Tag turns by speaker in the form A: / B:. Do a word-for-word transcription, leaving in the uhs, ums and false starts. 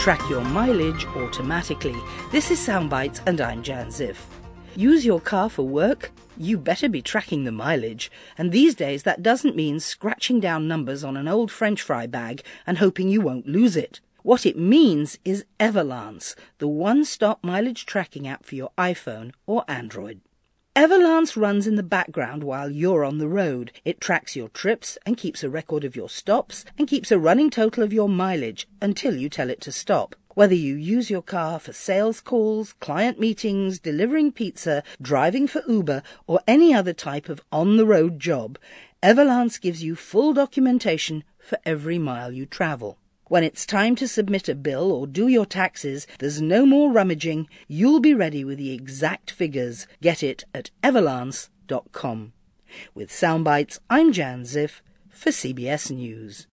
A: track your mileage automatically. This is Soundbites and I'm Jan Ziff. Use your car for work? You better be tracking the mileage. And these days that doesn't mean scratching down numbers on an old French fry bag and hoping you won't lose it. What it means is Everlance, the one-stop mileage tracking app for your iPhone or Android. Everlance runs in the background while you're on the road. It tracks your trips and keeps a record of your stops and keeps a running total of your mileage until you tell it to stop. Whether you use your car for sales calls, client meetings, delivering pizza, driving for Uber, or any other type of on-the-road job, Everlance gives you full documentation for every mile you travel. When it's time to submit a bill or do your taxes, there's no more rummaging. You'll be ready with the exact figures. Get it at everlance dot com. With Soundbites, I'm Jan Ziff for C B S News.